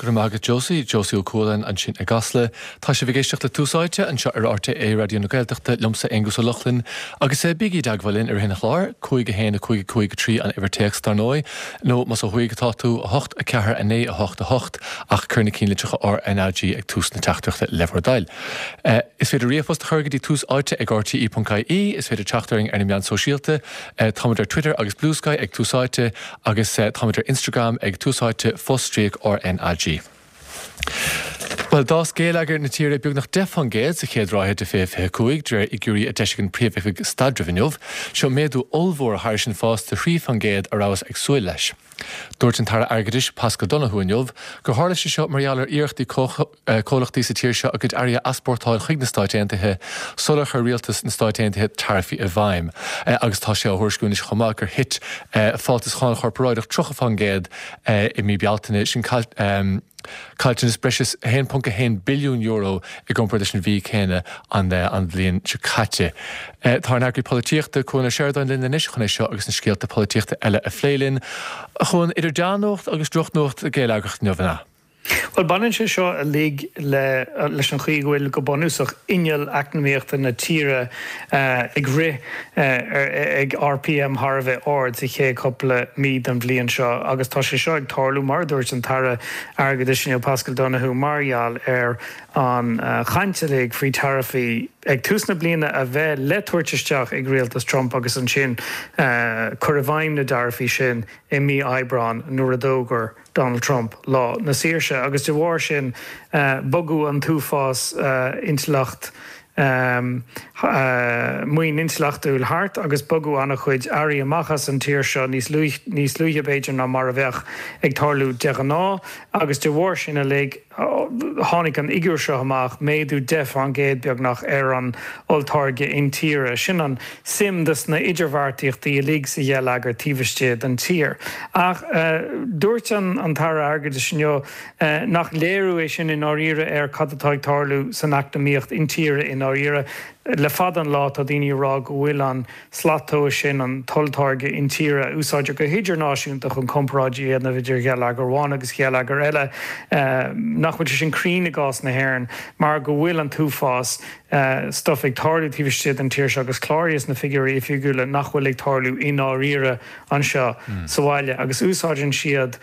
gur mágad Josie O'Coolan an sin a gasla, tá sé bhgéisteach le túsáite an seo ar RTA Radio na Gaeltachta lumsa Angus ó Lochlin, agus é bigí dagmhalinn ar hinna chlár, 5 an iwwerteach star nói, nó mas a chuig atá tú 8 a cehar a 9 a 8 a 8 ach churna cín litrecha RNLG ag tús na teachtarachta leverdail. Is féidir riamhos de chuirgadí tús áite ag RTE.ie, is féidir teachtaring ar na meán sosialte, táidir Twitter agus Blue Sky ag túsáite, agus táidir Instagram ag túsáite fostríag RNLG. Well, das géalagar na tíre beag nach defan géad sa chéad ráithe de féh cuaig dre i gúirí a teiscin príomhfeh stadrifiniuh, seo méadú olmhór a thir sin fás de chríomh an géad arás ag súil leis. Dúirt an tara airgadis Pascal Donohuaniuh, go hála sé seo marialar íochtaí cólachtaí sa tíir seo a gud aria asportáil chuig na stáit aontaithe, solar chu rialtas na stáit aontaithe tarfaí a bhaim. Agus tá sé a thuairscúnis chomá gur hit fáiltas cháin chorparáideach trocha fan géad I mí bealtaine sin Caltin is precious €1.1 billion I gompradition V chéine an blion se caite. Tá an agri políochta chun séirdain linn na chuna seo agus na scéalta políochta eile a phlélinn, chun idir deanocht agus drochtnocht a géalagat neomhna. Well, banan sé seo a lí leis an chuighfuil go bonúsach inneal acnaíochta na tíre ag ri ag RPM Harveh ord sa ché coppla míad an bblion seo, agus tá sé seo ag tarlú mar dúirt an tara airgadisisiú Pascal Donoghue marial ar an chaintelaigh faoi tarafaí ag túsna bliana a bheith le tuairteisteach ag rialtas Trump agus an sin chur a bhaim na darfaí sin I mí Eibreán nuair a dógur Donald Trump lá na saoirse agus de bhhair sin bogu an túfás intlacht muoin intlachtúil hart agus bogu anna chuid airí amachchas an tíir seo níos luithe beidir ná mar a bheith ag tarlú de ná agus de bhhair sin a le tháinig an igiúr seo amach méadú def an géad beag nach ar an oltáirge in tíre sin an simdas na idirmhartíochtaí a lí sa dhéalagar tíbhaistéad an tír. Ach dúirt an tara airgad sin nach léirú é sin in áíre ar cadatáid tarlú san actamíocht in tíre in áíre le fad an lá a daoine rá go bhfuil an slató sin an toltarge in tíre úsáidir go héidir náisiúnta chun compráidí na bhidir dhéalagar bháin agus dhéalagar eile nachfuil sin crína gás na hhéireann mar go bhfuil an túfás stuff ag tarlú tíbhaistéad an tíir agus chláiríos na figurí fiúla nachfuil ag tarlú in áíre an seo sa bhaile agus úsáidir siad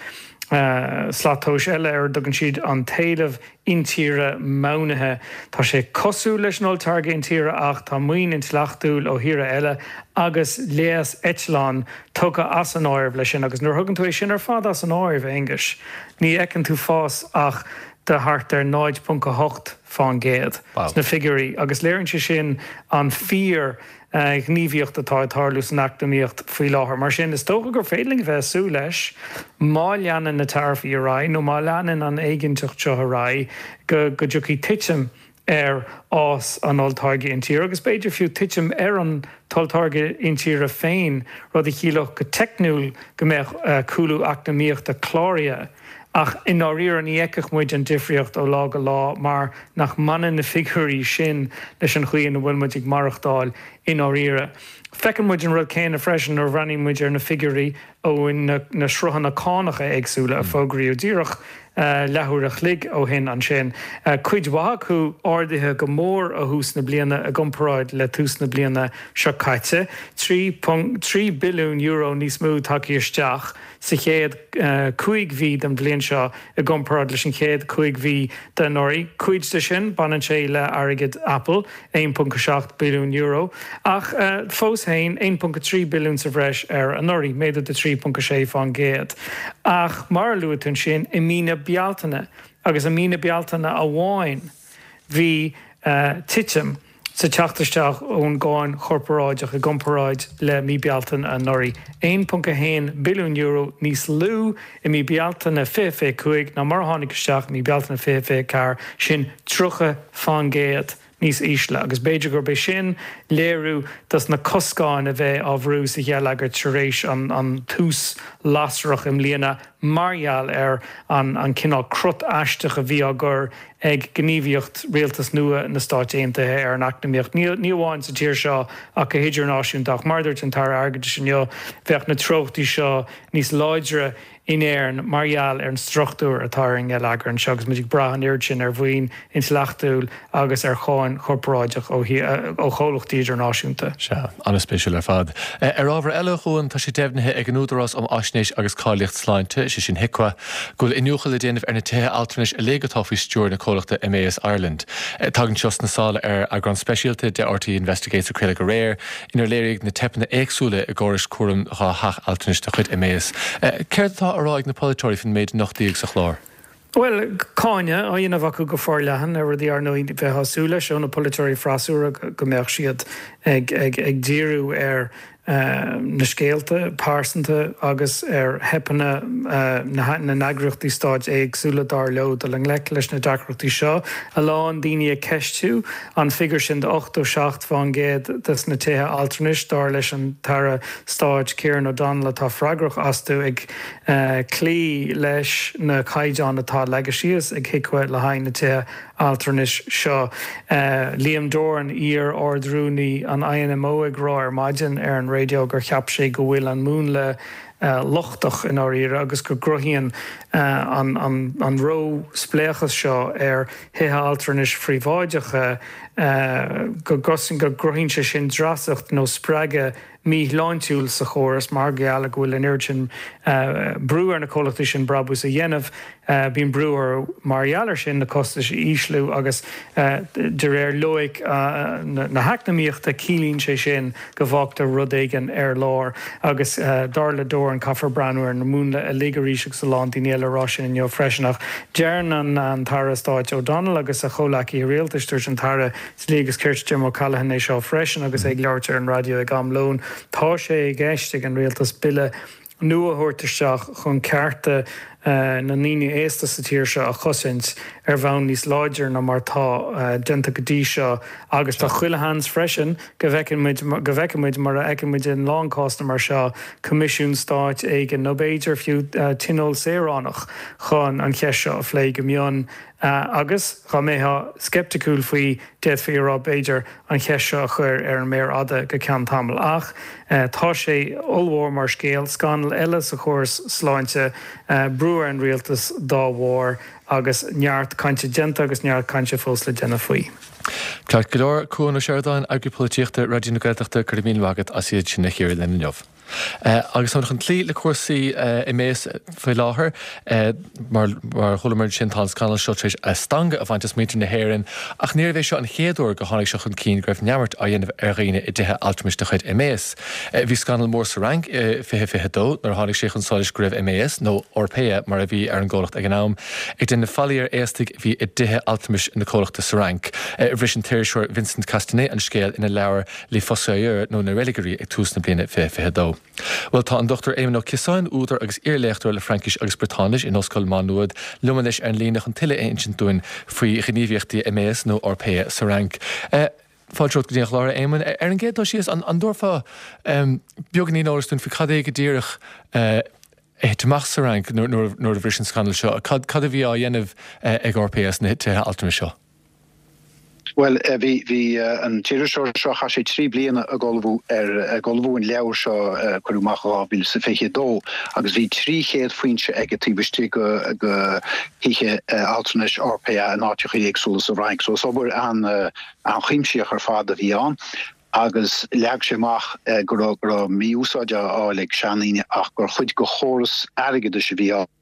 slatós eile ar dogann siad an taobh intíre mánathe tá sé cosú leis an oltáirge intíre ach tá muoin intlachtúil ó híre eile agus léas Eitleán tugad as an áirbh lei sin agus nuair thugann tú é sin ar fad as an áirbh English ní ecann tú fás ach de hart ar 9.8 fan géad na figurí agus léironn sé sin an fíor gníomhíocht atá tarlú san actamíocht faoi láthair mar sin is tócha gur féiling bheith sú leis má leanan na tarfaí a rá nó má leanan an éigeantocht seo a rá go dúchaí titim ar ás an oltáirge intíre agus beidir fiú titim ar an toltáirge intíre féin rud I chialach go technúil go mbeadh cúlú actamíocht a chlária ach in áíre an éicech muid an difriocht ó lá go lá mar nach manan na figurí sin leis an chuoin na bhfuil muid ag marachtáil in áíre. Fecin muid an rud céin a freisin ar bhraní muid ar na figurí ó in na sruhanna cánacha agsúla a fógraí ó díreach lethúir a chlig ó hin an sin. Cuid bhathú ádaithe go mór a hús na bliana a gcomparáid le tús na bliana seo caite, €3.3 billion níos mú takeí isteach sa chéad 5 bhí den blion seo a gcomparáid leis an chéad 5 bhí den áirí. Cuid de sin banan sé le airgid Apple €1.7 billion ach fós hain 1.3 billion sa bhreis ar an áirí méadú de 3.6 fan géad. Ach mar luúin sin I mína bealtaine agus a mína bealtaine a bháin hí titim sa teachtarteach ón gáin chorparáideach a gomparáid le mí bealtain an áirí. €1.1 billion níos lú I mí bealtaine féfé chuig na mar tháinig isteach mí bealtaine féfé car sin trucha fan géad níos ísle agus beidir gur bé sin léirú das na coscáin a bheith á bhrú sa dhéalagar tuéis an tús lasrach im líana marial ar an cinál crut aisteach a bhí agur ag gníomhíocht rialtas nua na Stáit Aontaithe ar an acnamíocht. Níomháin sa tír seo ach go héidir náisiúntaach mar dúirt an tar agad sin bheith na trochtaí seo níos láidre in éireann margheall ar an struchtúr atá an ggéil agar an segus muidig brath an irid sin ar bhuain in sleachtúil agus ar cháin chorpráideach ó cholachtaí idirnáisiúnta. Se anna spéisiúil ar fad. Ar ábhar eile chuan tá sé déimhnithe ag an údarrás Aisnéis agus cáilíocht sláinte sé sin hicwa gúil inúchail déanamh ar na tuthe altranis a légatá faoi stúr na cólachta Emmaus Ireland. Tagann seos na sála ar a gran speisialta de RTÉ Investigator Créile go réir inar léirigh na tepanna éagsúla a gáris cuaram á hach altranis de chuid Emmaus. Céirtá aráig na polytóirí fin méid nachtaíag sa chlár? Well, cáine a dhéanamh acu go fór lehan ar dí ar nóí bheithásúla seo na polytóirí frasúra go mbeadh siad ag díriú ar na scéalta, pásanta agus ar hepanna na nagrachtaí stáid éagsúla dar leo do le leis na dacrachtaí seo a lán daoine a ceistú an figur sin de 8 ó 7 bhain géad dus na tuthe altranis dar leis an tara stáid Ciaran O'Donnell atá freigrach asú ag clí leis na caiideán atá legaisias ag hiccuid le hain na tuthe altranis seo. Liam Doran ír ordrúnaí an INMO ag rá ar maidin ar an radio gur cheap sé go bhfuil an mún le lochtach in áíre agus go grohíonn an ró spléachas seo ar hithe altranis phríomháideacha go gosin go grohíonn sé sin drasacht nó spreige mí láintúil sa chóras mar geall bhfuil an urgin breúar na cólachtaí sin brabús a dhéanamh bíon breúar margheallar sin na costais íslú agus de réir loic na heacnamíocht a cílíonn sé sin go bhachtta rud éigean ar lár agus darla dór an caffar breanúir na múna a ligaríiseach sa lán daoine eile sin in freisinach. Dearn an tara Stáit O'Donnell agus a cholaí réaltas dúirt an tara slígus Kirt Jim O'Callaghan é seo freisin agus ag leirtear an radio ag am lón. Tá sé gceiste an réaltas bille nua-thuirteach chun cearta na níine éasta sa tíir seo a chosint ar bhain níos láidir na mar tá denta go dtí seo agus tá chuile hans freisin go bhfeicimid mar a eicimid in láncásta mar seo comisiún stáit ag an nó béidir fiú tinol séránach chun an cheis seo a phlé go mion agus cha métha skepticúil faoi déad férá béidir an cheis seo chur ar an méir ada go cean tamil ach tá sé olmhór mar scéal scanal eile sa chóras sláinte breúar an rialtas dá mhór agus neart cainte genta agus neart cainte fós le déna faoi. Clar go leor cúna seirdáin agripolitíochta radio na Gaeltachta chu mín wagad a siad sin na chéir le neamh. Agus an tlí le cuasaí Emmaus faoi láthair mar thulamar sin tá scanal seo tréis a stanga a bhaintas mítar na hhéireann ach níor bhéh seo an chéadúir go tháinig seo chun cín greibh neamart a dhéanamh ar dhaoine i dtithe altramis de chuid Emmaus. Bhí scanal mór sa rang fithe dó nar tháinig sé chun sáilis greibh Emmaus nó orpéa mar a bhí ar an ggólacht ag an nám ag den na fallíar éastig bhí i dtithe altramis na cólachta sa rang. Bhris an téirseoir Vincent Castanet an scéal ina leabhar lí fosaíir nó na religirí ag tús na bliana fithe dó. Well, tá an Dr. Éamon Ó Cisáin údar agus iarléachtar le Frankis agus Británis in Oscail Manúad luman leis an líneach an tuile ancient dúin faoi gníomhíochtaí Emmaus nó orpéa sa rang. Fáilteocht go dtíach lára Éamon, ar an ggéad síos an dúrfa beagganí áirstún fi cad é go dtíirech teach sa rang nóair a bhris an scanal seo. Cad a bhí á dhéanamh ag orpéas na tuthe altramis seo? Well, vi an tíiriseoir seo cha sé 3 bliana a golbhú in leabhar seo chuúach ábíil sa féiche dó, agus bhí 300 faointe ag tíbetí go hiiche altranis orpéa an áitiúcha éagsúla sa rang. So sobur an chiimsíoch ar fád a bhí an. agus leag séach gur mí úsáide áleg seaníine ach gur chuid go chóras aige de se bhí á.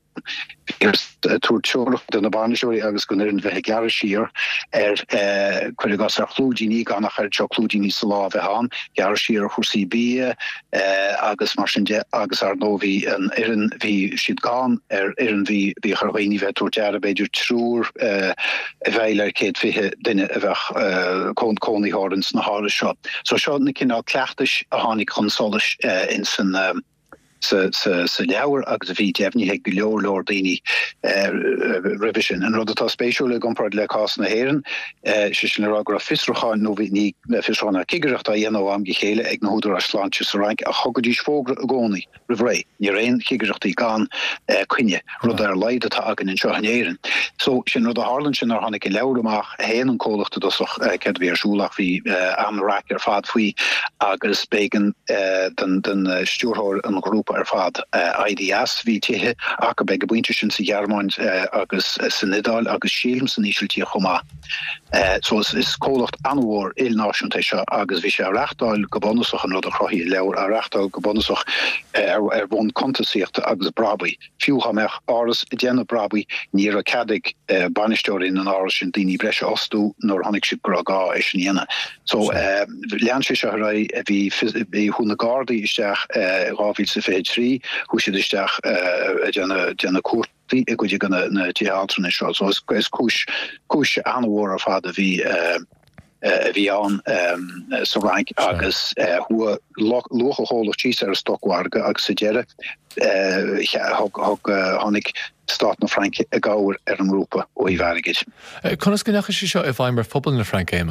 Túirteach den na Barnaisiúirí agus go an bheith gar sír chuilegas ar chlúdíní gan nach chuir chlúdíní sa lá bheith an, gar sír a chósaí bí agus mar sin agus ar nó bhí an ian bhí siad gan ar ian bhí chuhaoine bheith túirtear beidir trúr bheile ar céad fiche duine a bheith cónaí hádans na hára seo. So seo na cinná cleachtais a tháinig chun solas in san sa leabhar agus a bhí deimhnithe go leor daoine revision an rud atá spéisiúla gompáir le cás na héireann sin le gur a fisracháin nó bhí ní fisrána cigareacht a dhéanamh am go chéile ag na húdar a sláinte sa rank a thugadís fógra a gcónaí rihré ní réon cigareachtaí gan cuine rud ar leid atá agan in seo an éireann. So sin rud a Harlan sin ar tháinig leabhar amach héan an cólaachta dosach ced bhí ar siúlach bhí amraic ar fad faoi agus bégan den stúrthóir an grúpa ar fad IDS bhí tithe ach be go buinte sin sa Gearmáin agus san Nidáil agus sílim san ísiltí chomá. So is cólacht anmhór ilnáisiúnta seo agus bhí sé a reachtáil go bonusach an rud a chrothí leabhar a reachtáil go bonusach ar bhn contasaíochta agus brabaí. Fiúcha meach áras déanana brabaí ní a cadig banisteoir in an áras sin daoine breise osú nóair tháinig si gur gá é sin dhéana. So lean sé se ra bhí húna Gardaí isteach ráhíl sa féid trí, hú siad isteach déanana cuat I go gan na teatran is so is kus anhór a fad a bhí an so rank agus hu locha hóla tí ar stockwarga agus sa dére hánig stát na Frank a gáir ar an grúpa ó bhharigid. Conas go necha seo a bhaim mar fphobal na Frank Éimeann?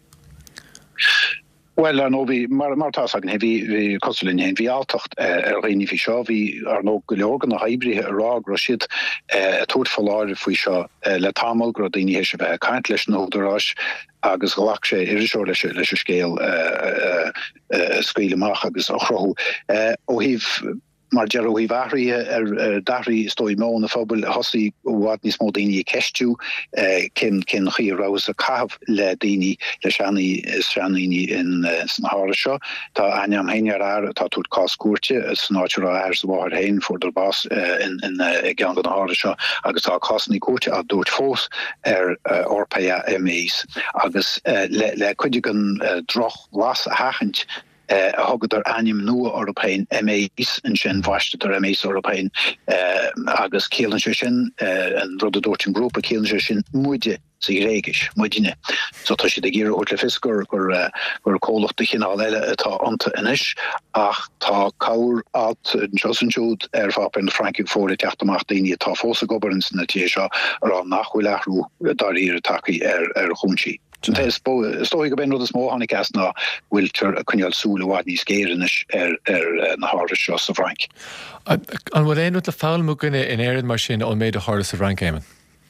Well, no, vi martásagan hí coslinn hen hí átocht réine fi seo hí ar nó go leorgan a haibrithe ará gro siad a tuair falláir faoi seo le tamil gro daoine se bheith caiint leis nó dorás agus galach sé iriseoir leis scéal scuileach agus ochrothú ó híh mar gero hí bhahraí ar dathraí stoi mó na fphobal hosaí bhhad níos mó daoine ceistú cin chiarrás a cahabh le daoine le seanaí in san hára seo. Tá ainam héinear air tá túd cás cuairte san áitir air sa bhhar hain fórdar bás in gan na hára seo agus tá cásanní cuairte a dúirt fós ar orpaia MAs agus le chuidegan droch las a hachant a hogad ar anim nua Européin MAs an sin bhaiste ar MAs Européin agus céalann sin an rud a dúirt an grúpa céalann sin muide sa réigis muidine. So tá si de gír ort le fisgur gur cólacht de chinál eile atá anta inis ach tá cáir at an Josenjúd ar fap in Frankic fóra teachtamach daoine tá fósa gobarins na tí seo ar an nachhuileachrú daríir takeí ar chuntí. Stoi go ben no smó hannig as na wilter a kunjal súle wad ní scéirinis ar na háris seo sa Frank. An bhfuil éon le fáil mú gunne in éireann mar sin ó méid a háris sa Frank Éimeann?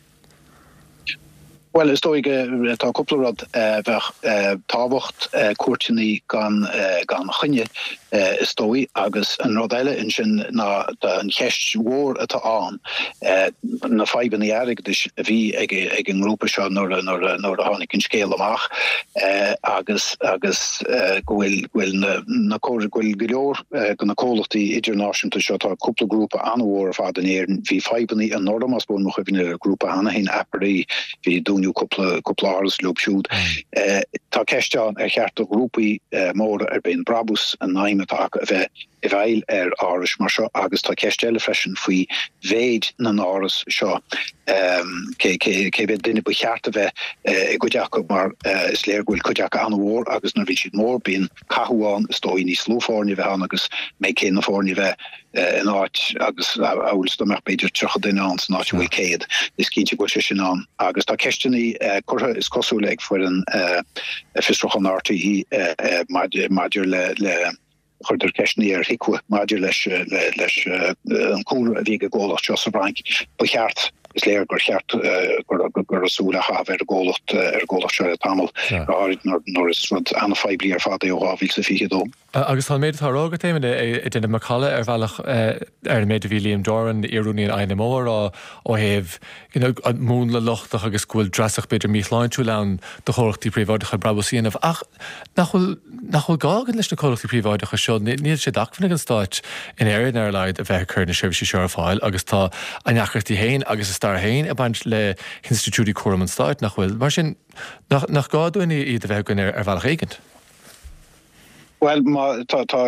Well, is stoig tá couple bheith táhacht cuairtenaí gan chunne stoi agus an rodile in sin na an cheist mhór atá an na feiban airig bhí ag an grúpa seo nóair a tháinig an scéal amach agus gohfuil na cóir gohfuil go leor go na cólachtaí idirnáisiúnta seo tá cúpla grúpa anmhór fad an éireann hí feibannaí an normas bun mo chuimhne grúpa anna hin apparí hí dúniú couple áras loopsúd. Tá ceiste ar cheart a grúpaí mór ar ben brabus an naimetá a bheith I bhil ar áras mar seo agus tá ceistele freisin faoi bhéid na áras seo cé bheith duine bu cheart a bheith I goideach mar is léir gohfuil coideach an mhór agus na bhí siad mór bíon cathúáin stoi níos lúfárne bheith agus mé cé na fórne bheith in áit agus áhfuil stomeach beidir trocha duine an san áit bhfuil céad is cínte go sin an agus tá ceistenaí curtha is cosúla ag fuair an fisrochan áirtaí maidir le chuidir ceisnaí ar hiicú maidir leis an cúr a bhí go ggólacht seo sa Frank ba cheart is léir gur cheart gur asúla haf ar ggólacht seo tamil nóir is rud anna feibli ar fada ó háhíl sa fiche dó. Agus tá méid tárága téimine I duna macala ar bhealach ar méid a bhí Liam Doran iarúnaí an aine mór ó héh mún le lochtach agus gúil dreasach beidir míláintú len do chorachtaí príomháidecha brabosíanamh ach nachhfuil gágan leis na chorachtaí príomháidecha seo níl sé dachfanna an stáit in éireann ar leid a bheith chur na seirbhísí seo ar fáil agus tá aneachirtaí héin agus is star héin a baint le Institútí Cuaram an stáit nachhfuil mar sin nach gáúine iad a bheith gon ar bhealach éigent. Well ma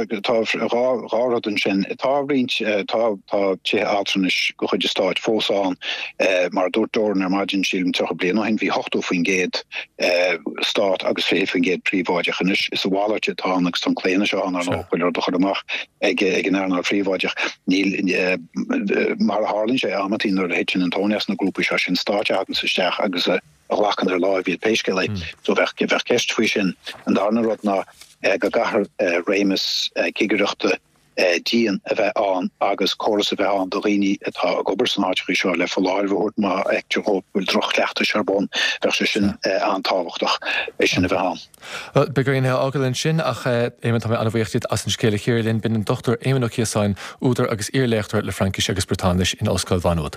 ráden sin tábrint tá tí átranis go chuide stáit fósán mar dúirtóir ar margin sílim tucha blian hin hí 8 faoin géad stát agus fé faoin géad príomháideach is bháilte tánagus tan léine se an óhfuil do chudamach ag an príomháideach níl mar hálinn sé amatín ar héitin Antonias na grúpa se sin státe hagan sa steach agus a lachan ar láh viad péisce lei so bheith ceist faoi sin an darna rud ná go gahar réimes gigeruchte dían a bheith an agus choras a bheith an do rií atá gobersan áirí seo le foláirhút má agteó bhfuil droch leachta sebon ver sin antáhachtach é sin a bheith an. Begrine agalinn sin ach éman tá an bhhéchtid as an scéile chéirlinn bin an dochtar éman chéáin údar agus íorléachtar le Frankis agus Británis in Oscail Vanwood.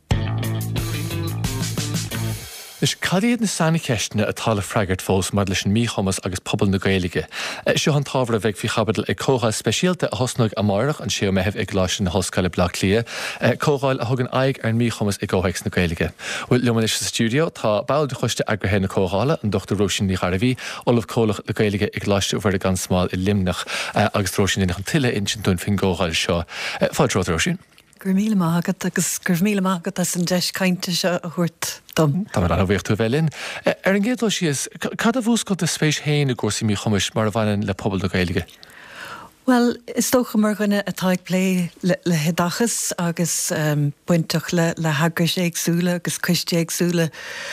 Is cadíad na sanna ceistena atá le freigart fós mar leis an míchomas agus pobl na Gaeilge. Seo an tábhar a bheith fi chabadal ag cógáil speisialta a hosnug amárach an seo meheh ag láis na hoscaile blach lia. Cógáil a thugan aig ar an míchomas ag óhaics na Gaeilge. Bhfuil leomanis sa stúdio tá bail de chuiste agrathe na cógáile an Dr. Róisín ní Charabhí olah cólach na Gaeilge ag láiste bhar a gan smáil i limnach agus Róisín in an tiile in sin dún fin cógáil seo. Fáil Róisín? Gur míle mágad agus gur míle mágad as an deis cainte se a thuirt dom. Tá mar an bhíochtú bhelinn. Ar an ggéadó sios, cad a bhús go a spéis héin a gcósaí mí chumis mar a bhain le pobl na Gaeilge? Well, is tócha mar gunne atá lé le hedachas agus buintach le hagris éagsúla agus cuiste éagsúla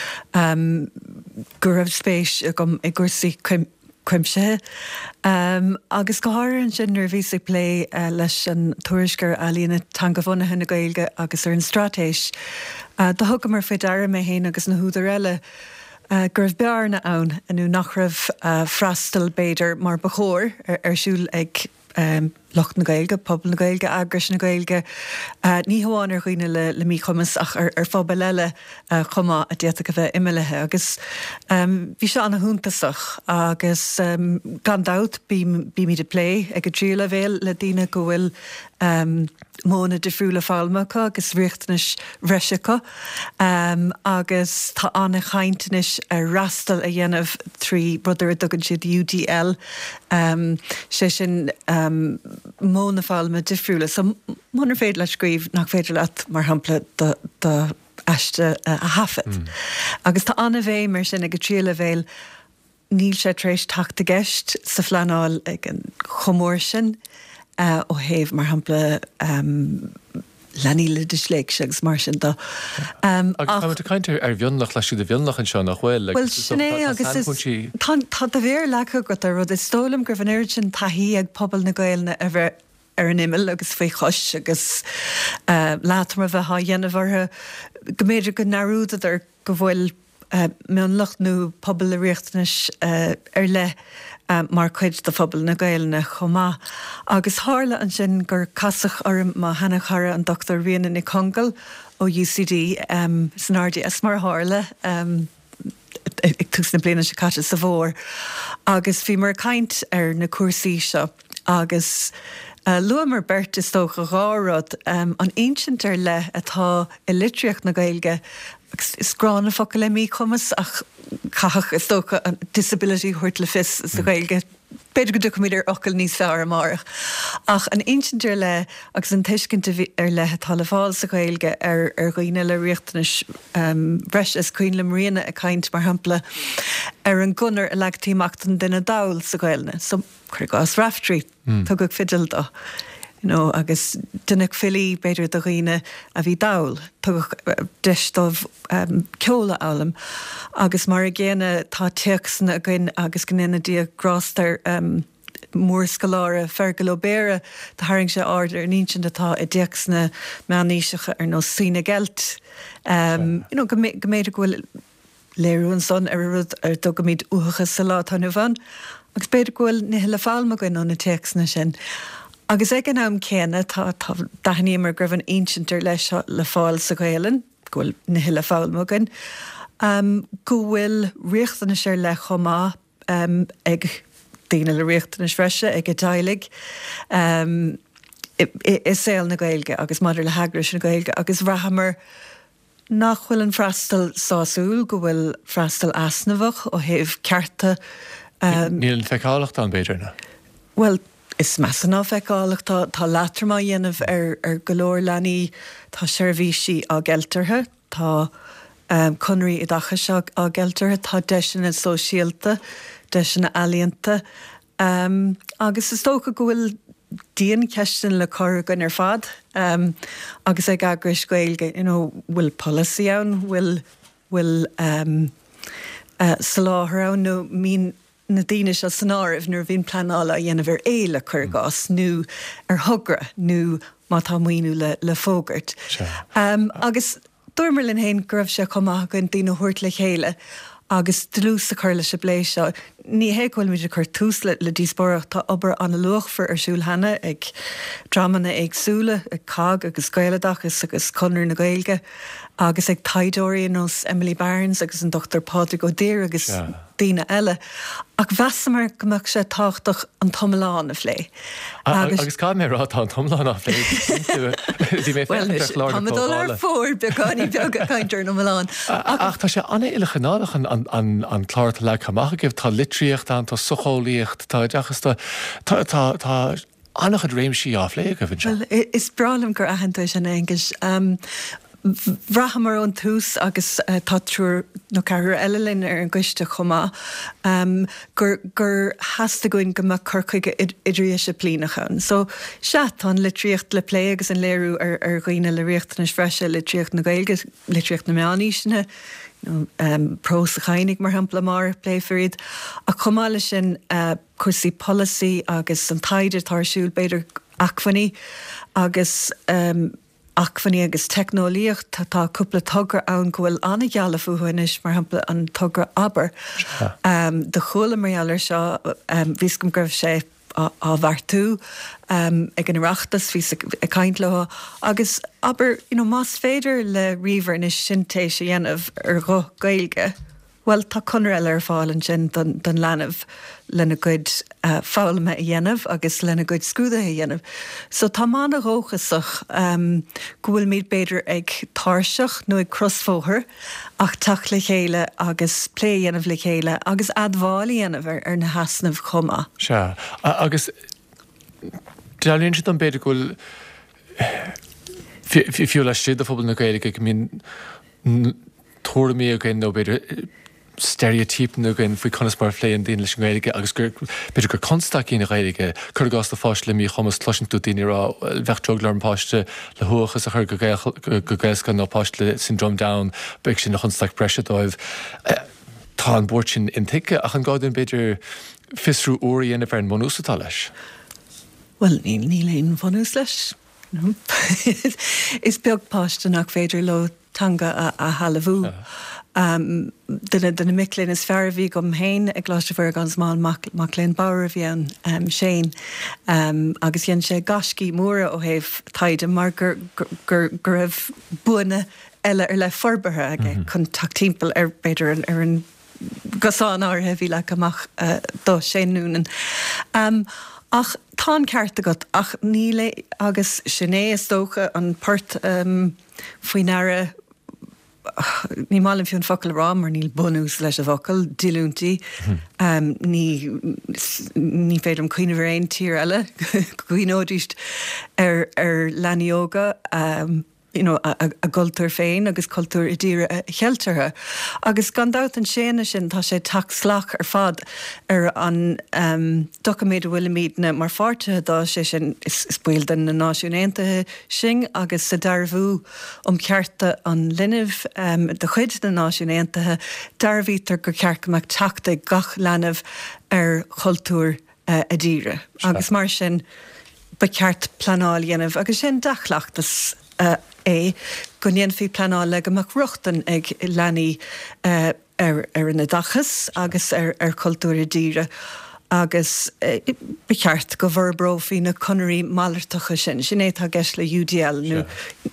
gur raibh spéis gom i gcúsaí cuimse. Agus gohar an sin nervhí lé leis an tuairisgur alíonna tangahonathe na Gaeilge agus ar an stratéis. Tá thugam mar fé deire mé héin agus na húdar eile gur raibh bearna ann anú nach raibh freastal béidir mar bachóir arsúil ag locht na Gaeilge, pobl na Gaeilge, agris na Gaeilge. Ní hamháin ar chuoine le míchomas ach ar phobal eile chuma a déata go bheith imimethe agus bhí se anna húntasach agus gan dat bí mí de lé ag go tríú bhéil le dtíine go bhfuil móna defriúla fáilmacha agus riachtanis bhreisicha agus tá anna chaintanis rastal a dhéanamh trí brother a dogann siad UDL sé sin móna fáilma difriúla. So mónar féad le scríomh nach féidir leat mar hampla do eiste a hafad. Agus tá anna bhéh mar sin ag go tríú bhéil níl sé trééis teachta gceist sa phleanáil ag an chomór sin ó héamh mar hampla leníile de sléic segus mar sin do. Agus caiintear ar bhionlach leis de bhionlach an seo nach bhfuil. Well, sinné agus tá a bhéir lecha go ar rud is tólam gur bhanéir sin taí ag pobl na Gaeilne a bheith ar an imil agus faoi chois agus látar a bheith há dhéanamhartha go méidir go narúda ar go bhfuil meonlachnú pobl a riachtanis ar le mar chuid de phobal na Gaeilne chomá. Agus hála an sin gur casach orm má hena chara an Dr. Rhiannon i Congal ó UCD san RD as mar hála ag tugs na bliana se caite sa bhór. Agus bhí mar caint ar na cuasaí seo agus luamar bert is tócha gárad an ancient ar le atá i litreacht na Gaeilge is grán a focail le mí chumas ach cachach is tócha an disability chuirt le fis sa Gaeilge. Beidir go dú míidir ocail níos fearr amach. Ach an ancient ar le agus an tuiscinnta ar le tá le fáil sa Gaeilge ar ghoine le riachtanis breis is cuoin le mriana a caint mar hampla ar an gunnar a leagtíachtain duine dáil sa Gaeilne. So chuir gás raftrí tugad fidal do. Agus duine fillí beidir do riine a bhí dáil deistómh ceola álam agus mar a ggéine tá teachsanna gin agus gnéine díagráster mór scalára fergalobéire tá haing sé áidir an insin atá i deachsanna meaníisecha ar nó sína gelt. Go méidir bhfuil léirún son ar rud ar do go míad uthachas sa lá tanna bhain, agus beidir bhfuil na le fáilma goin an na teachsanna sin. Agus ag an am céine tá daithní mar gribh an ancient ar leis le fáil sa Gaeilin, gohfuil na hiile fáilmogan, go bhfuil riachtanis ar le chomá ag daoine le riachtanis freise ag a dailig is saoil na Gaeilge agus maidir le hagris na Gaeilge agus rahamar nach bhfuil an freastal sásúil go bhfuil freastal asnamhach ó thaobh cearta. Níl an feicálacht an beidirna. Well, is meas an áfeicálaach tá látrama dhéanamh ar golóir leanaí tá seirbhísí á geltarthe, tá conraí I dtacha se á geltarthe, tá deisina sóisialta, deisina alíonta, agus is tócha go bhfuil díon ceistin le choragan ar fad, agus ag agris Gaeilge, bhfuil policy ann, bhfuil saláthair ann nó mín na daine se san áibh nuair bhíon planála dhéanamh ar éile chuirgás nó ar thugra nó má tá muoinú le fógart. Agus dúirmar linn héin go raibh se chumá gon daoine thuirt le chéile agus dlús a chuir le se bléis seo. Ní héhfuil muidir chur tús le díosbóireacht tá obair an luachfar ar siúil hena ag dramana agsúla, ag cag agus Gaeladachas agus Conir na Gaeilge, agus ag taidóirí nos Emily Barnes agus an Dr. Padraig O'Dear agus daoine eile. Ach bheasamar gomach sé táchtach an tomláán a phlé. Agus cá mé rá an tomláán a phlé. Well, ar fór beáí beag a caiintear na Milán. Ach tá sé anna ile gnáach an chláir le chamach gibh tá litríocht an tá sochóíocht tá deachas tá annach a réimsí áflé go bhín. Well, is bralam gur ahananta sin agus Bhrahamar an tús agus tátrúr nó ceathú eilelinn ar an gcuiste chumá, gur hasasta goin go chuige idríise plínachan. So se an litríocht le lé agus an léirú ar ghoine le riocht na freise litríocht na Gaeilge, litríocht na meáníisina, prós a chainig mar hampla mar pléifrid, a chumáile sin cuasaí policy agus an taidir tarsúil beidir achfaní agus achfaní agus technolíocht tá cúpla tugra ann gohfuil anna geala fuhuinis mar hampla an tugra aber. De chola marir seo bhís gom gribh sé á bhartú ag an iireachtas bhís a caint le agus aber más féidir le riomhar na sintéis sé dhéanamh ar go Gaeilge. Well, tá Conir eile ar fáil an sin don leanamh lena good fáilme a dhéanamh agus lena good scúda a dhéanamh. So tá mána róchasach go bhfuil míad beidir ag táirseach nó ag crosfóthir ach tach le chéile agus plé dhéanamh le chéile agus admháil dhéanamh ar na hasnamh chuma. Se agus dealíonn siad an beidir goil fiú le siad a phobal na Gaeilge go mín tóramí a gin nó beidir stereotyp nu gin fwy conas mar flein dyn leis Gaeilge agus beidir gur constac ína Gaeilge chur gas na fáisle mí chomas tlosin tú daoine rá bhechtjoglar an páiste le thuachas a chur go gaisca nó páisle syndrome down beag sin na constac breise dóibh. Tá an bord sin intice ach an gáidún beidir fisrú óí ana bhar an mhúsatá leis. Well, ní léon bhús leis. Is beag páiste nach féidir lo tanga a halahú. Duna milinn is fear bhí gom héin ag gláiste gan máil mac léon báir bhí an sé agus dhéann sé gascí móra ó héh taide mar gur raibh buine eile ar le forbarthe aige chun timpeall ar beidir ar an gasán áthe bhí le amach dó sé núnan. Ach tá ceart agat ach níle agus sinné is tócha an páirt faoinare ní málim fiún focail rá mar níl bonús leis a bhocail diúntaí ní féidir an cuioine bhar aon tír eile cuioinódíist ar leanaíoga a gultúr féin agus cultúr I ddíre cheiltartha. Agus gandát an séana sin tá sé taxlach ar fad ar an documéad bhfuil míadna mar fáirte dá sé sin is buil den na náisiúnéantathe sin agus sa darbhú cearta an linmh de chuid na náisiúnéantathe darbhítar gur cearcamach teachta gach leanamh ar cultúr a ddíre. Agus mar sin ba ceart planáil dhéanamh agus sin dachlachtas gonéan fí planáil le amach ruchtan ag leanaí ar na dachas agus ar cultúra díre agus becheart go bharbro hí na conirí málartacha sin é tá gceis le UDL nó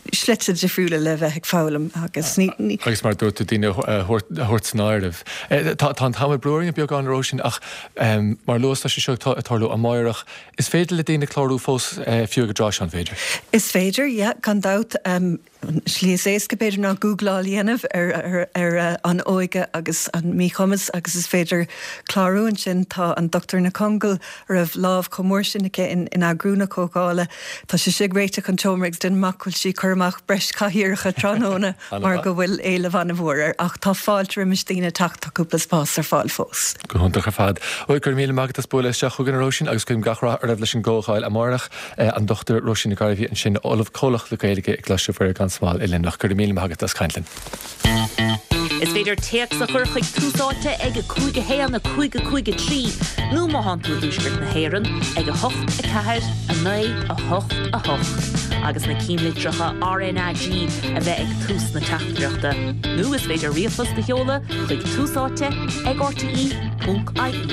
sletse de friúle le bheith ag fálam agus ní. Agus mar dúirt dtíine thuirtnáirmh. Tá táid breúing beag an rósin ach mar luas sé seo atarlú a maireach. Is féidir le dtíine chlárú fós fiú go drás an féidir? Is féidir, gan dat slíos éisce beidir ná Google líanamh ar an óige agus an míchomas agus is féidir chlárún sin tá an Dr. na Congal raibh lámh chomór sin in agrúna cógála tá sé sigréite an tomrigs den macúil sí chumach breis caithíircha tróna mar go bhfuil éile bhana bhór ach tá fáilt rimistíine tachtúpla spás ar fáil fós. Go hunta a fad. Ó gur míle magad spóla seach chugan rósin agus goim gachra ar raibh leis an ggóáil a marach an Dr. Rósin na Garibhí an sin Olaf Cólach le céige ag glasú for gan smáil i nach gur míle magad as Caintlinn. Is féidir teach a chur chuig túsáte ag a cúige héan a cúige trí. Nú má han tú dúsgurt na héan ag a hocht a ceir a 9 a hocht a hocht. Agus na címlitracha RNAG a bheith ag tús na teachreachta. Nú is féidir rialfos de heola chuig túsáte ag RTE.ie.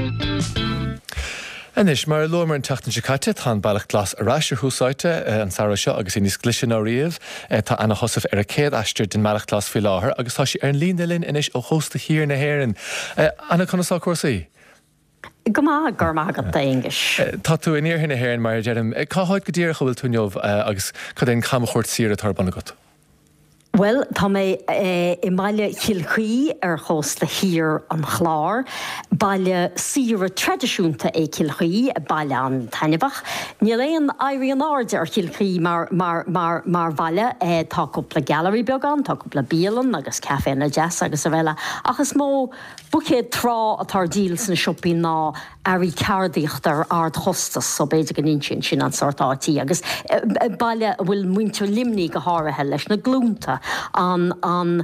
Inis mar lomar an teachtain se caite tá bailach glas aráisir húsáite an Sara seo agus inis glisin á riamh tá anna hosamh ar a céad aistir den meach glas fi láthair agus tá sí ar an lína linn inis ó hósta hir na héireann. Anna chunasá cuasaí? Go má gur mágad daingis. Tá tú in íorthain na héireann mar dearm cááid go dtíar bhfuil túneomh agus chud é chamachúirt siar a tarbanna go. Well, tá mé I maiile Kilchuí ar chós le hir an chlár, baile sire tradiisiúnta é Kilchuí, baile an Tainebach. Ní léon éirí an áde ar Kilchuí mar baile tá cúpla gallery beagán, tá cúpla bíalan agus café na jazz agus a bheile. Agus mó buchéad trá atá díal san siopí ná airí cardíocht ar ard hostas so beidir gan sin an sortátí agus baile bhfuil muintir limní go háirithe leis na glúnta an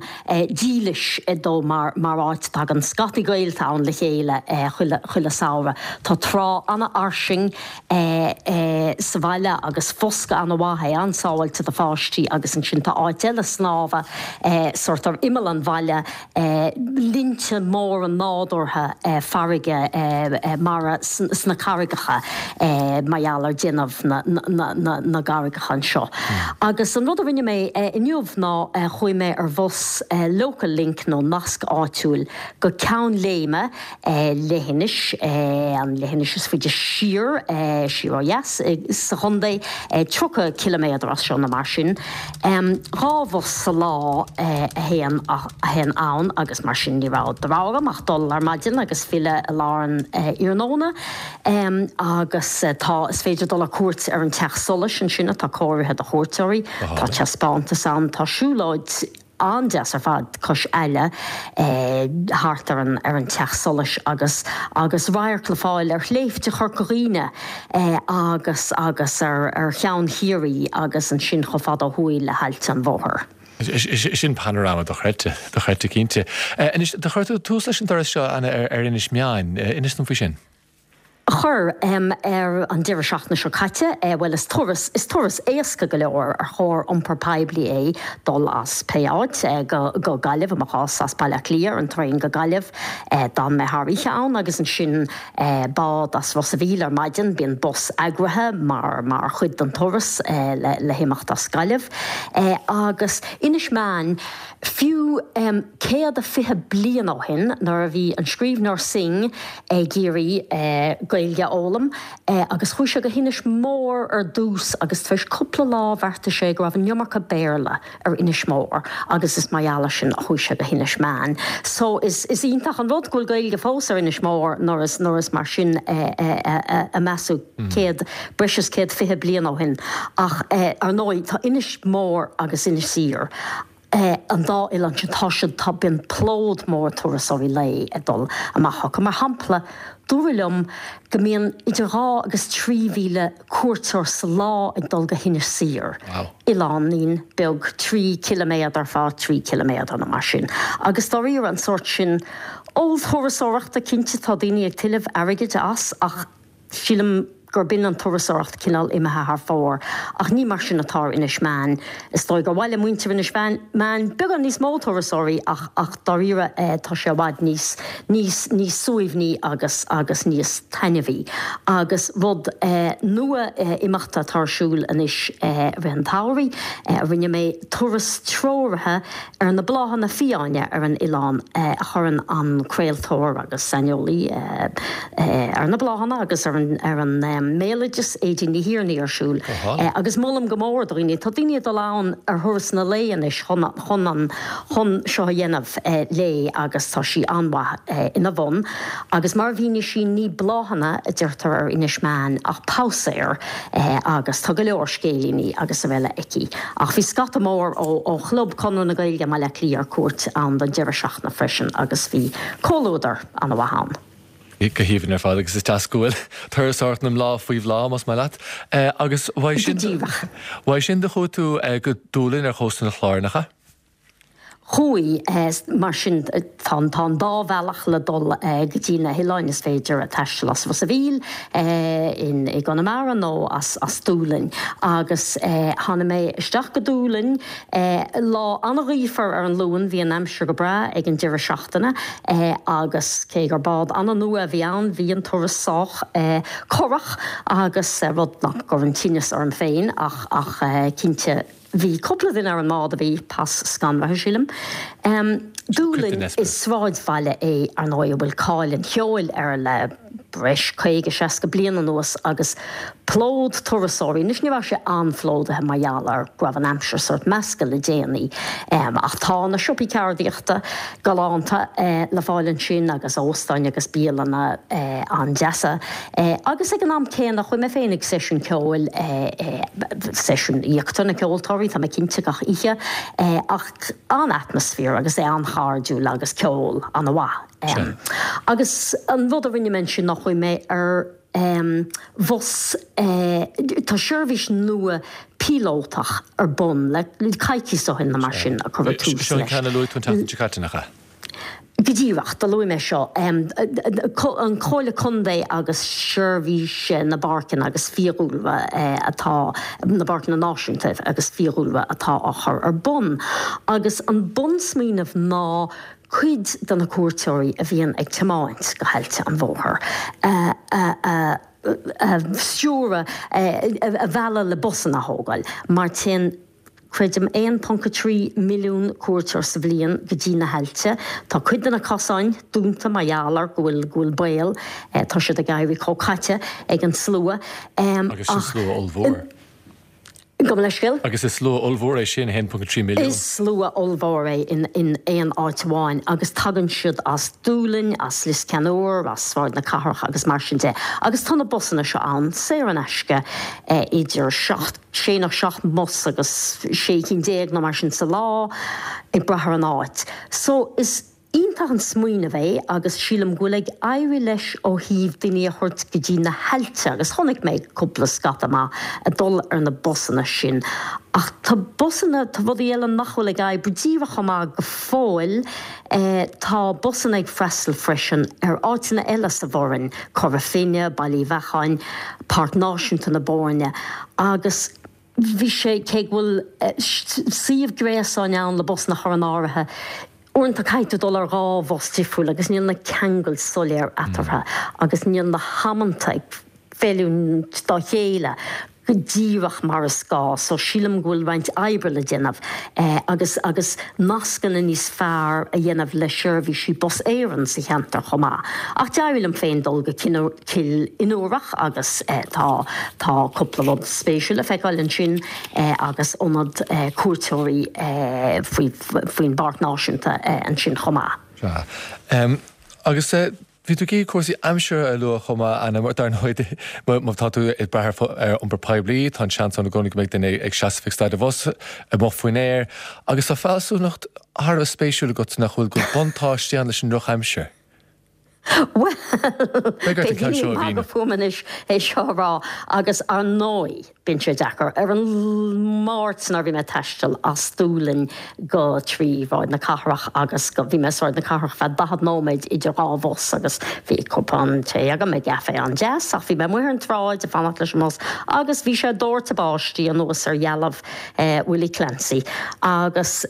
dílis dó mar áit tag an scati gailta an le chéile chuile saora. Tá trá anna arsing sa bhaile agus fosca an bháthe ansáilte de fáistí agus an sin tá áiteile snáfa sort ar imime an bhaile linte mór an nádortha farige mar sna carigacha maialar dinamh na garigachan seo. Agus an rud a rinne mé inniuh ná chuoi mé ar bhos local link nó nasc áitiúil go ceann léime lehinis an lehinis is fuidir siar ó yes sa chundé 3 kiloméadar as seo na mar sin. Rábhos sa lá a héan ann agus mar sin ní rád rága ach dul ar maidin agus file a láran iarnóna agus tá is féidir dul a cuat ar an teach solas an sinna tá cóirithe a chóirtóirí tá tespánta san tá siúláid an deas ar fad cos eile hart ar an teach solas agus ráir le fáil ar chléifte chorcoíine agus ar cheann hiirí agus an sin chofad a thuí le heilt an bmhór. Sin panorama do chreite cínte. De chuirú tús leis an doras seo anna ar inis meáin, inis nó fi sin? Chur ar an deire seachna seo caite, well is turas éasca go leor ar chóir iompar peibli dul as péáid go galibh amachás as bailach líar an train go galibh dan me háiche an agus an sin bád as was a bhíl ar maidin bíon bos agrathe mar chud an turas le himimecht as galibh agus inis meán fiú céad a fithe blian á hin nar a bhí an scríbhnar sing géirí gailge ólam agus chuise go hinis mór ar dús agus tuis cúpla lá bharta sé go raibh an neomarcha béarla ar inis mór agus is maiala sin a chuise go hinis meán. So is ionintach an rud gúil gailge fós ar inis mór nóras mar sin a measú céad brises céad fithe blian á hin ach ar nóid tá inis mór agus inis sír. An dá an sin táisiid tá bin plód mór turas ó bhí lei dul amach go mar hampla dúilm go mbíonn idir rá agus 3,000 cuairteoir sa lá ag dul go hinis sír. Ilánín beag 3 kiloméadar fá 3 kiloméadar na mar sin. Agus doíar an sort sin óil thurasóireachta cinnte tá daoine ag tuileh airgeid as ach sílim gur bin an tuasacht cinál imethe th fór. Ach ní mar sin atá inis man. Is dói gur bhile muinte inis man began níos mó tuasaí ach doíire tá sé bhd níos suúimhní agus níos tainehí. Agus rud nua imachta tarsúil inis bheit an táirí, rinne mé turas tróirithe ar na bláhanna fiáine ar an Ián a churann an creaaltóir agus sanolí ar na bláhanna agus ar an méilegus éidir ní hirirní arsúil. Agus mólam gomór daoine, tá daine do lán ar thuras na léanis chun seo dhéanamh lé agus tá sí anha ina bhn, agus mar bhíine sí ní bláhanna a dúirtar ar inismán ach pásair agus tá go leor scélíní agus a bhile eici. Ach bhí scata mór ó chlub conú na gailge me le lí ar cuat an den deire seach na freisin agus bhí cóúdar an bhán. Go híhann ar fád agus is tascúil thuirsáirt nam lá faoih lá mas mai leat. Agus bhaid sin de chu tú go dúlinn ar chósta na chláirnacha? Chúi mar sin tá dábhealach le dul go dtína hiáinis féidir a teiste las was a bhíl in Connemara nó as dúlainn. Agus hána mé isteach go dúlainn lá anrífar ar an lún hí an amsir go bra ag an deire seachtainna agus cé gur bád anna nua bhí an bhí an tuairách chorach agus rud nach gur an tíine ar an féin ach cinnte hí coppla in ar an mád a bhí pas scanmhathe sílim. Dúlainn is sráidmhaile ar náid bhfuil cáilinn cheoil ar le breis 60 bliana nuas agus plód tuasaí, nus ní bhar sé anflódathe maiall grabh an amsir sort measca le déanaí ach tá na siúpaí ceardíochta galánta le fáilinn sin agus óstáin agus bíalanna an deasa. Agus ag an am céanna chuim me féinnig sesiún ceil sesiún íochtana ceoltóirí tá cinnte gach ihe ach an atmosfér agus an háardú agus ceol an bhá. Agus an bhd a rinne men sin nach chuim mé ar Vos tá seirbhís nua pílótach ar bun le caiicií na mar sin a chu tú. Seán cena luú tún tatínacha. Godíhacht a luí me seo an choile chundé agus seirbhís na barcin agus fiúlha atá na barcin na náisiúnta agus fiúlha atá á chur ar bun. Agus an bun smíanamh ná chuid den na cuairteoirí a bhíonn ag temáint go heilte an bmhóthar. Stiúra a bhela le bosan a thógáil, mar tin chuidim 1.3 milliún cuairteoir sa bhliain go dtí na heilte, tá chuid na casáin dúnta maiallar ghfuil béal, tá siad a gaiirí cócaite ag an slua. Agus sin slua olmhór. Agus is slua olmhór é sin 1.3 milliún. Is slua olmhór é in éon áitháin, agus tagann siad as dúlainn, as lis canúir, as sváid na catharach agus mar sin de. Agus tána bosanna seo an sé an eisce idir 7 mos agus 10 na mar sin sa lá ag brethar an áit. So is ionntach an smuoine bheith agus sílam gúlaigh éirí leis ó híomh daoine a chuirt go dtí na heilte agus tháinig méid cúpla scata má a dul ar na bosanna sin. Ach tá bosanna tá bhd eile nachhfuil ag budíomh chumá go fáil tá bosanna ag freistal freisin ar áitina eile sa bhórin, Corrafine, Ballyvecháin, Páirc Náisiúnta na Bórne agus bhí sé cé bhfuil siomh gréasáin ann le bosna churan áirithe Ornta caiite dul ar gá bhostífúil agus níon na ceangail soléir atartha agus níon na hamantaigh féún dá chéile go ddíireach mar a scá, so sílam ghfuil baint éibre le déanamh agus nascan in níos fearr a dhéanamh le seirbhí sí bos éireann sa cheantar chomá. Ach deabhfuilm féin dul go cill inúireach agus tá cúpla bhd spéisiúil a feicáilinn sin agus ónad cuairteoirí faoin Páirc Náisiúnta an sin chomá. Agus Bhí tú cé cuasaí amsir a lu chuma ana mar dar nóid má táú i brethir ar an pablií tá sean an gcónig méid den ag seaasfixtáid a bhos a má faoinéir, agus tá fáilsú nach Harbh spéisiúla go nach chuil go bontáistíán leis an ruch amsir. Well, fumanis é seorá agus ar nói bin sé dechar ar an mártnar bhí me teistil a stúlinn go tríomháid na carach agus go bhí me sáid na carach fe dahad nóméid idir ráhos agus bhí copán té aga me gafe an jazz a bhí me muir an tráid a fanat leis mós agus bhí sé dóirta báistí an nuas ar Yellow Willie Clancy agus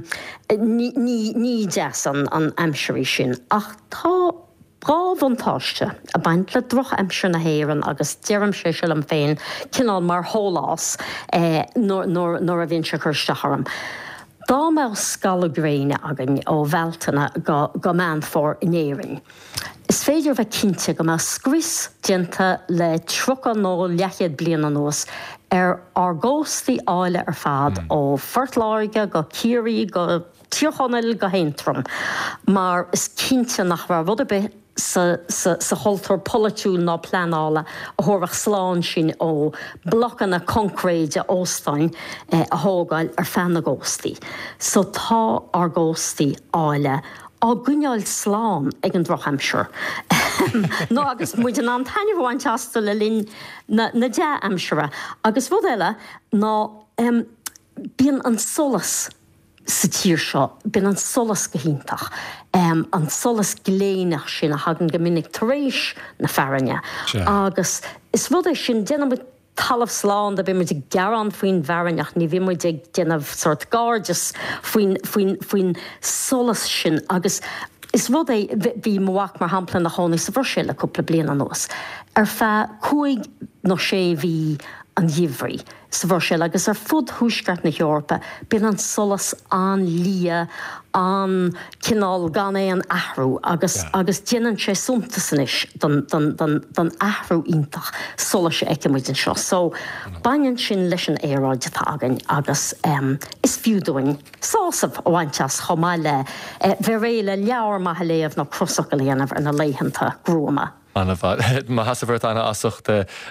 ní jazz an amseí sin ach tá Brábhantáiste a baint le droch amsir na héireann agus dearm sé se am féin cinál mar hólás nóair a bhíonn se chuirste harm. Dá me scalagréine agan ó bheltainna go mean fór inéiring. Is féidir bheith cinnte go me scris dianta le trocha nó lechiad bliana nóos ar ggóstaí áile ar fad ó fortláige go cíirí go tíochanil go héintrum, mar is cinnte nach bhar bhd a bit sa holtar politúil ná planála a thorfach sláán sin ó blochan na concréide óstáin a thógáil ar fan na ggóstaí. So tá ar ggóstaí áile á gúneáil sláán ag an Droch Hampshire. nó agus muidir an taine bháin teasta le linn na de Hampshire. Agus bhd eile ná bíonn an solas sa tír seo, bin an solas go híntach, an solas gléinach sin a hagan go minic taréis na fearanne. Agus is bhd é sin déanam talamh sláán a bhí mu gearán faoin bhearanneach ní bhí mu déanamh sort gorgeous faoin solas sin agus is bhd é bhí mhaach mar hampla na tháinig sa bhar sé le cúpla bliana nóos. Ar fe 5 nó 6 bhí an dhíomhrí sa bhar sé agus ar fud thuaisceart na Eorpa bin an solas an lia an cinál gan é an ahrú agus déanann sé sunta sanis don ahrú ítach solas sé eicemuid an seo. So baineann sin leis an éráid atá agan agus is fiúdóin sásamh óhainteas chomáile bhí réile leabhar maithe léamh nó crosach a léanamh ar na léitheanta grúama. Anna má has bhirt anna asach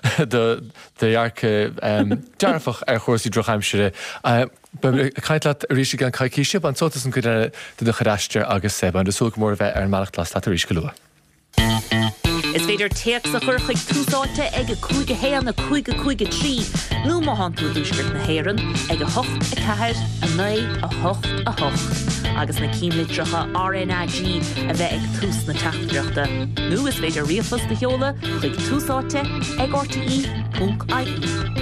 dehearcha dearfach ar chósaí Droch Hampshire. Caiitleat a ríise gan caiiciise an sotas an chuide do choráiste agus seba an dosúg mór bheith ar meachtas leat a ríis go lua. Is féidir teach sa chur chuig túsáte ag a 5 héan na 5 trí nó má han tú dúsgurt na héireann ag a 8 a 4 a 9 a 8 a 8 agus na címlitracha RNAG a bheith ag tús na teachtareachta. Nó is féidir rialfas de heola chuig túsáte ag RTE.ie.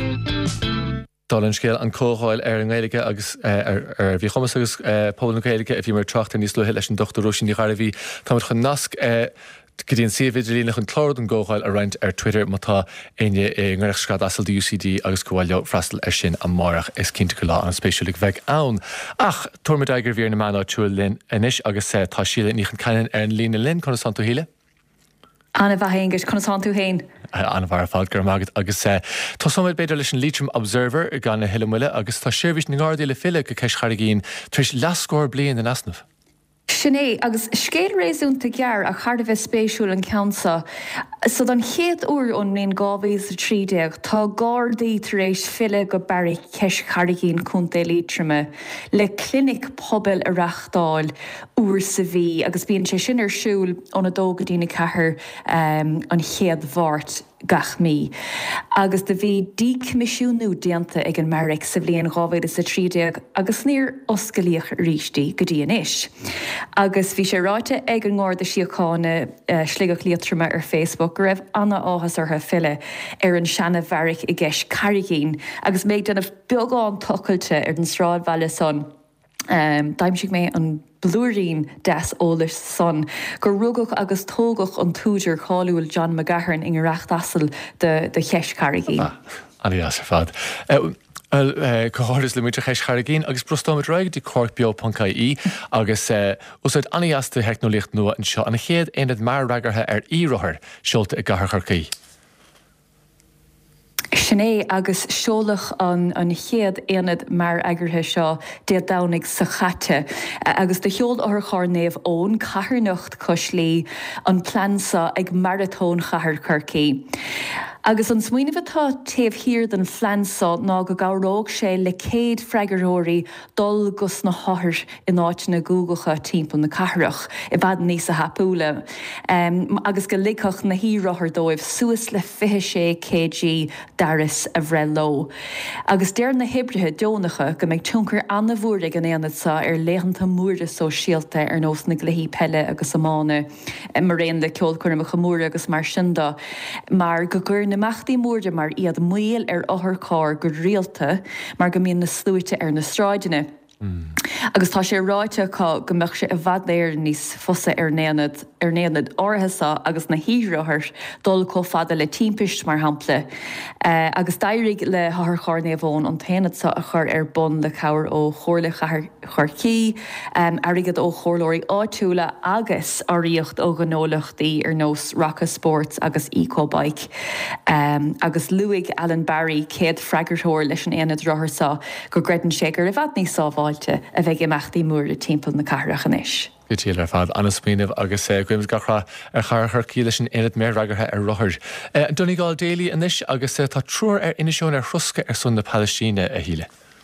Dálann scéal an cóháil ar an Gaeilge agus ar bhí chumas agus pobl na Gaeilge a bhí mar trachta níos luithe leis an Dr. Róisín ní Ghara bhí tá mar chun nasc go dtíon siomhíidir an chlárad an ggóháil a roiint ar Twitter mátá aine ngaireach scad asal de UCD agus go bhfuil freistal ar sin an marach is cinnte go lá an spéisiúlaigh bheith ann. Ach, tuairmid aigur bhíar na mána túil linn inis agus tá síle níchan caiin ar an lína linn chuna san tú híle? Anna bheithéingus chuna san tú héin. Anna bhar fád gur mágad agus tá somid beidir leis an Leitrim Observer i gan na Hiilemuile agus tá seirbhís na Gardaí le fiile go ceis charigín tris lascóir blian in asnamh. Sinné, agus scéal réúnta gear a chard bheith spéisiúil an ceansa. So don chéad úr ón mlíon 2013 tá Gardaí tar éis fiile go beirigh ceis charigín chunta Leitrimime le clinic pobl a reachtáil úr sa bhí agus bíonn sé sin ar siúil óna dógadína cethir an chéad bhart gach mí. Agus de bhí dícomisiúnú dianta ag an Merrick sa bblion 2013 agus níor oscailíoch ríistí go dtí inis. Agus bhí sé ráite ag an ngárda síochána sligach Leitrimime ar Facebook go raibh anna áthas artha fiile ar an seanna bharaic i gceis carigín agus méid denna beagán tocailte ar an sráid bhaile son. Daimsigh mé an blúirín des ólas son gur rugach agus tógach an túidir cháúil John McGahern in reacht asal de cheis carigín. Aní as fad. Coáras le muidir cheis charigín agus brostáid raig dí corpbeo.caí agus úsáid aníasta heicnolicht nua an seo anna chéad éad mar ragartha ar írothir seolta i gcathair charcaí. Sinné agus seolach an chéad éanad mar agarthe seo de danig sa chatte agus de cheol ar chánéamh ón cathair nocht coslí an plansa ag marathón chathair Corcaí. Agus an smuoinetá taobh hir den flansá ná go gáróg sé le céad freigaróirí dul gus na háthir in áit na Googlecha timp na carach I bhd níos a hapúla. Agus go licach na híráthir dóibh suas le 26 kg daras a bhré lo. Agus déir na hibrithe deonacha go méid túncar anna bhúra an éanad sa léhananta múra so síalta nós na gluhí pelle agus amána mar réon le ceol chuna chamúra agus mar sinda. Mar go gur na meachtaí múrde mar iad muil áthar cá go rialta mar go míon na slúite na stráidine. Agus tá sé ráite go meach sé a bhadléir níos fosa néanad áthasa agus na híráthir dul có fada le timpist mar hampla. Agus dairigh le ththar cháirna bhin an taanad sa a chur bun le cabhar ó chóirla chorcií, airigad ó chórlóirí áitiúla agus áíocht ó gnólachtaí nós Rocca Sports agus Ecobike. Agus luigh Alan Barry céad freigartóir leis an éanad ráthasa go greidan sé gur a bhd níos sábháilte a bheith imeachtaí múr timp na carach an isis. Tíar fad anasmíineh agus goimh gachra char cí leis an éad mé ragarthe rothir. Donnaí gáil déalaí inis agus tá trúr inisiún rusca son na Palestíine a híle.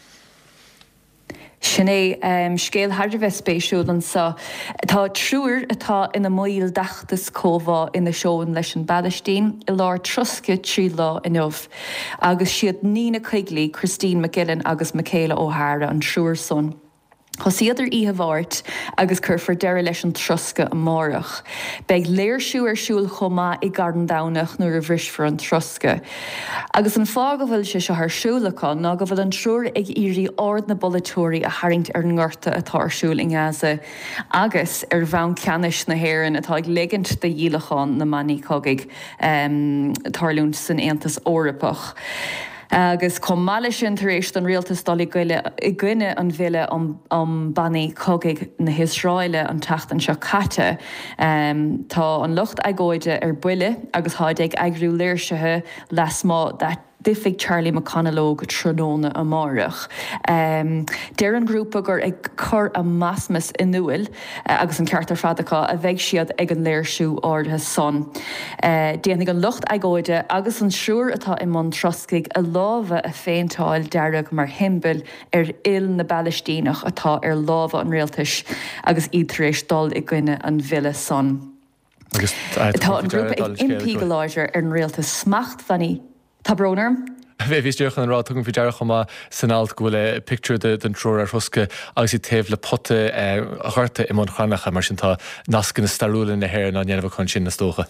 Sinné scéal hard bheith spéisiúdan sa tá trúr atá ina muil dachtas cóbhá ina seoin leis an Palestín I lár trosca trí lá inmh. Agus siad Nína Quigley, Christine McGillen agus Michaela O'Hara an trúr son. Chosiadidir ihe bhart agus chur deire leis an trosca amárach. Beag léirsú siúil chomá I gardan dánach nuair a bhris for an trosca. Agus an fá go bhfuil se thsúlaán ná go bhfuil an trúr ag irí ord na bolatóirí a haingt ngorta atá arsúil in Gaza. Agus bhain ceannis na hhéann atá ag ligint de dílachán na maní cogaigh tarlún san Aontas Eorpach. Agus com mála sin tar éis an rialtas dal I gcuine an bhile an bannaí cogaigh na Hisráile an tachtan seo caite. Tá an lucht agóide buile agus háid ag agrú léirsithe les má diffig Charlie McConnell go tróna amárach. Deir an grúpa gur ag chur a masmas inuil agus an ceartar fadacha a bheith siad ag an léirsú áirithe son. Déananig an lucht agóide agus an siúr atá I man troscaigh a lábha a féintáil dearag mar himbil il na Palestínach atá lábha an réaltais agus iadtaréis dul I gcuine an bhile son. Tá an grúpa ag impígaláidir an réaltas smacht fanní Tá brónar? Bhís deoch an rá tugann fi dearach chumá sanált go bhfuil picture den trúr ar thusca agus I taobh le pote chuirta I món chanacha mar sin tá nascin na starúla na hhéir ná dhéanamh chun sin na stócha.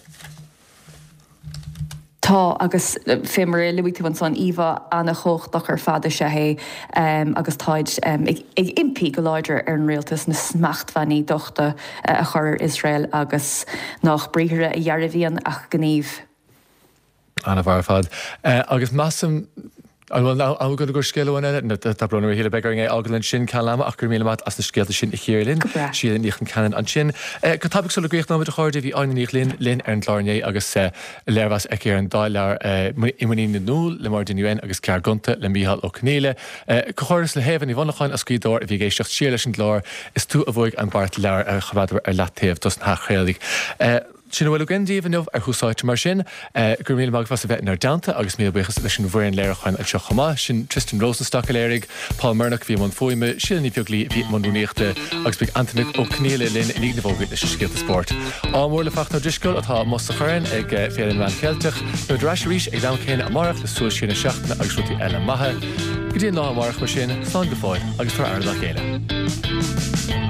Tá agus fémar luigh san Íva anna chochtach ar fada sé hé agus táid ag impí go láidir ar an réaltas na smachthaní dochta a chur Israel agus nach bríthire a dhearbhíon ach gníomh. Anna bhar fad. Agus massam go gur scéilhhaine tá brunir híle begaring agalann sin ceama ach gur mílemat as na scéalta sin I chéirlinn, siad níchan cean an sin. Go tabhaigh sulla gréoch ná a chuirde bhí ainaíoch linn ar an lárné agus leirhas ag ar an dáilear imaní na núl le mar duin agus cear gunta le míhall ó cnéile. Choras le héhann I bhanacháin a scrídóir a bhí géisteach siar leis an glár is tú a bhig an bart leir a chobadar ar leataobh dos na chréalaigh. Sin bhfuil gandíomh ar thusáid mar sin, gur míle mag fas a bheith ar daanta agus mí buchas leis an bhfuin léirchain an seo chomá, sin Tristan Rosenstock a léirigh, Paul Murnock bhí man fóime, sílan beaglí bhí man dúnéachta agus beag Anthony ó cnéile linn in lígna bhógaid leis scéalta sport. Ámór le fachná discoil atá mos a churann ag félan bhain ceilteach, nó dreisiríis ag dam chéine amárach le suas sin na seachtainna agus rútaí eile maithe. Go dtíon lá amárach mar sin, slán go fáil agus tar airla chéile.